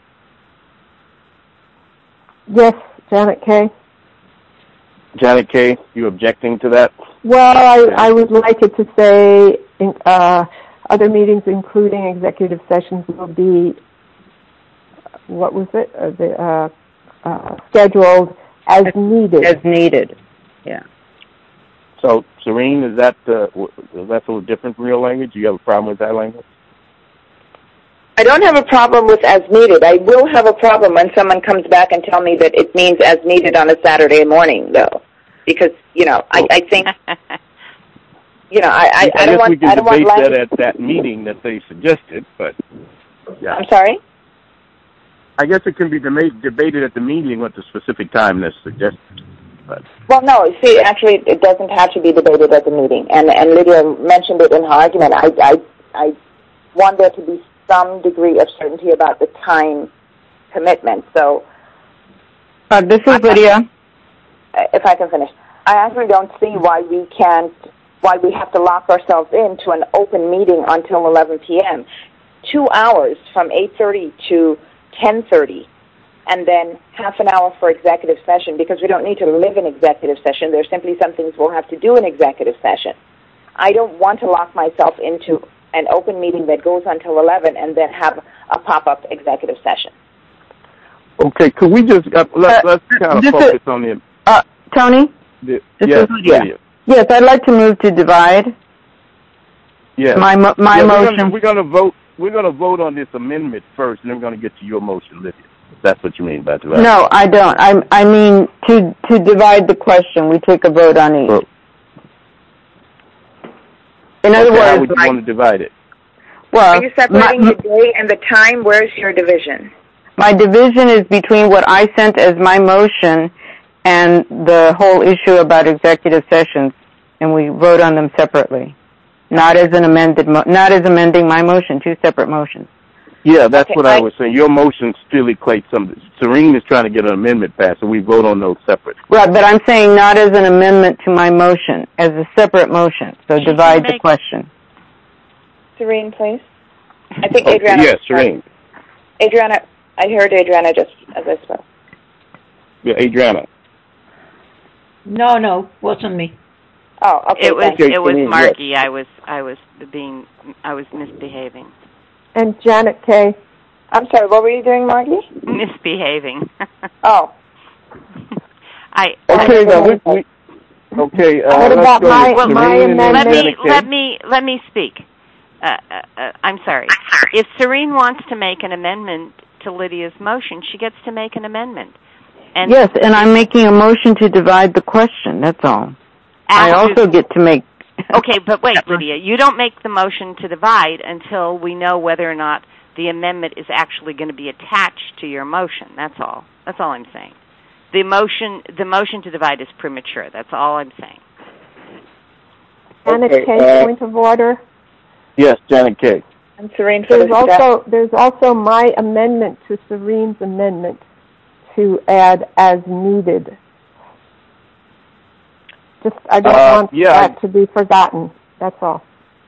Yes, Janet Kay. Janet Kay, you objecting to that? Well, I, I would like it to say in, uh, other meetings, including executive sessions, will be, what was it, uh, the, uh, uh, scheduled as needed. As needed, yeah. So, Serene, is that uh, is that a little different from real language? Do you have a problem with that language? I don't have a problem with as needed. I will have a problem when someone comes back and tell me that it means as needed on a Saturday morning, though, because you know I, I think you know I, I, I don't want we can I don't debate want that at that meeting that they suggested, but yeah. I'm sorry. I guess it can be debate, debated at the meeting what the specific time that's suggested. But. Well, no. See, actually, it doesn't have to be debated at the meeting, and and Lydia mentioned it in her argument. I I I want there to be some degree of certainty about the time commitment. So, uh, this is Lydia. If I can finish, I actually don't see why we can't, why we have to lock ourselves into an open meeting until eleven p.m. Two hours from eight thirty to ten thirty, and then half an hour for executive session, because we don't need to live in executive session. There's simply some things we'll have to do in executive session. I don't want to lock myself into an open meeting that goes until eleven and then have a pop-up executive session. Okay, could we just, uh, let, uh, let's kind of focus is, on the... Uh, Tony? The, this yes, is Lydia. Yes, I'd like to move to divide. Yes. My, mo- my yeah, motion. We're going to vote We're going to vote on this amendment first, and then we're going to get to your motion, Lydia. If that's what you mean by divide. No, I don't. I I mean to to divide the question. We take a vote on each. Well, In other okay, words, how would you like, want to divide it? Well, are you separating my, the day and the time? Where's your division? My division is between what I sent as my motion and the whole issue about executive sessions, and we vote on them separately, not as an amended, mo- not as amending my motion. Two separate motions. Yeah, that's okay, what I, I was saying. Your motion still equates something. Serene is trying to get an amendment passed, so we vote on those separate. Right, but I'm saying not as an amendment to my motion, as a separate motion. So She divide make- the question. Serene, please. I think Okay, Adriana. yes, Serene. Adriana, I heard Adriana just as I spoke. Yeah, Adriana. No, no, wasn't me. Oh, okay. It was thanks. it was Yes. Margie. I was I was being I was misbehaving. And Janet Kay. I'm sorry, what were you doing, Margie? Misbehaving. Oh. I Okay, now we, we okay. Uh, What let's about go my- with Serene my and then let amendment? me Janet Kay. let me let me speak. Uh, uh, uh, I'm sorry. If Serene wants to make an amendment to Lydia's motion, she gets to make an amendment. And Yes, and I'm making a motion to divide the question. That's all. I after- also get to make. Okay, but wait, Lydia, you don't make the motion to divide until we know whether or not the amendment is actually going to be attached to your motion. That's all. That's all I'm saying. The motion, the motion to divide is premature. That's all I'm saying. Janet Okay, Kay, uh, point of order. Yes, Janet Kay. I'm Serene for There's the also there's also my amendment to Serene's amendment to add as needed. Just I don't Uh, want yeah, that I- to be forgotten. That's all.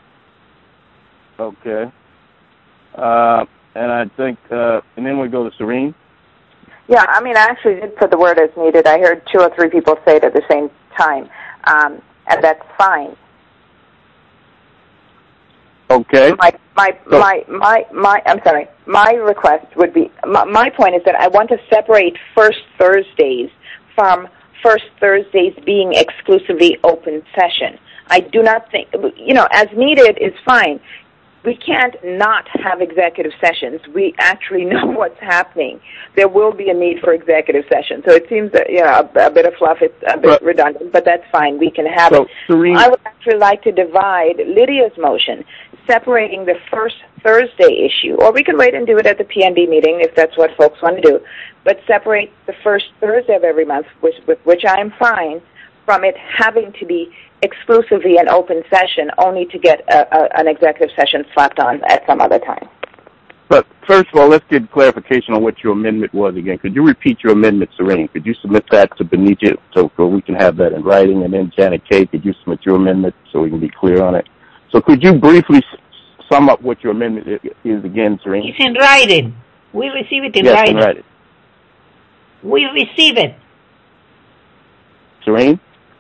Okay. Uh, and I think, uh, and then we go to Serene. Yeah, I mean, I actually did put the word as needed. I heard two or three people say it at the same time, um, and that's fine. Okay. My my So- my my my. I'm sorry. My request would be. My, my point is that I want to separate First Thursdays from First Thursdays being exclusively open session. I do not think, you know, as needed is fine. We can't not have executive sessions. We actually know what's happening. There will be a need for executive session. So it seems that, you know, a, a bit of fluff, it's a bit But- redundant, but that's fine. We can have So, it. Serene, I would actually like to divide Lydia's motion, separating the first Thursday issue, or we can wait and do it at the P N B meeting if that's what folks want to do, but separate the first Thursday of every month, which, with which I am fine, from it having to be exclusively an open session, only to get a, a, an executive session slapped on at some other time. but first of all, let's get clarification on what your amendment was again. Could you repeat your amendment, Serene? Could you submit that to Benita so, so we can have that in writing? And then Janet Kay, could you submit your amendment so we can be clear on it? So could you briefly s- sum up what your amendment i- is again, Serene? It's in writing. We receive it in yes, writing. in writing. We receive it. Serene?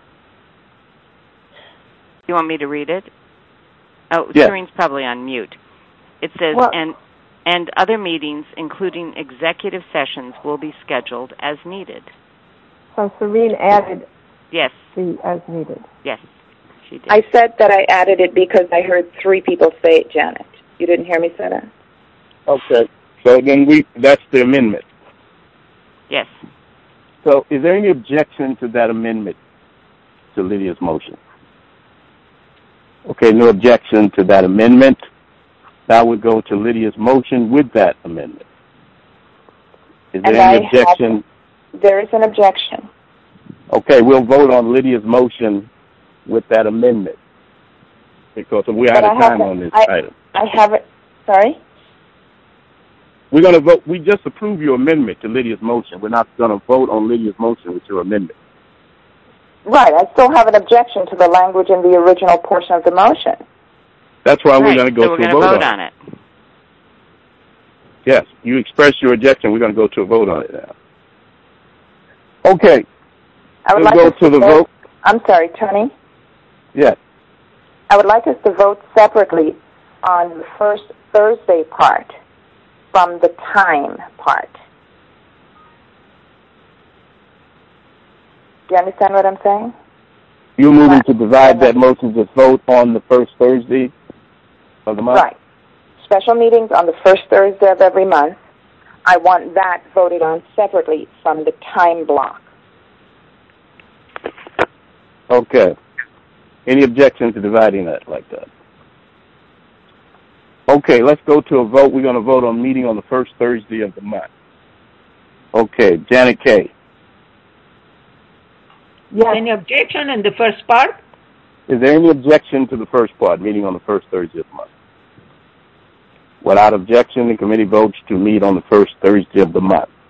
You want me to read it? Oh, Yes. Serene's probably on mute. It says, Well- and and other meetings, including executive sessions, will be scheduled as needed. So Serene added Yes, the as needed. yes, she did. I said that I added it because I heard three people say it, Janet. You didn't hear me say that? Okay. So then we, that's the amendment. Yes. So is there any objection to that amendment to Lydia's motion? Okay, no objection to that amendment. Now we go to Lydia's motion with that amendment. Is there And any I objection? There is an objection. Okay, we'll vote on Lydia's motion with that amendment because we're out But of I time haven't- on this I- item. I have it. Sorry? We're going to vote. We just approve your amendment to Lydia's motion. We're not going to vote on Lydia's motion with your amendment. Right. I still have an objection to the language in the original portion of the motion. That's why Right, we're going to go so we're to a going to vote, vote on on it. it. Yes, you expressed your objection. We're going to go to a vote on it now. Okay, I would we'll like go us to the vote. I'm sorry, Tony. Yes. I would like us to vote separately on the first Thursday part from the time part. Do you understand what I'm saying? You're moving Right. to divide that motion to vote on the first Thursday of the month? Right. Special meetings on the first Thursday of every month. I want that voted on separately from the time block. Okay. Any objection to dividing that like that? Okay, let's go to a vote. We're going to vote on meeting on the first Thursday of the month. Okay, Janet Kay. Yes. Any objection in the first part? Is there any objection to the first part, meeting on the first Thursday of the month? Without objection, the committee votes to meet on the first Thursday of the month.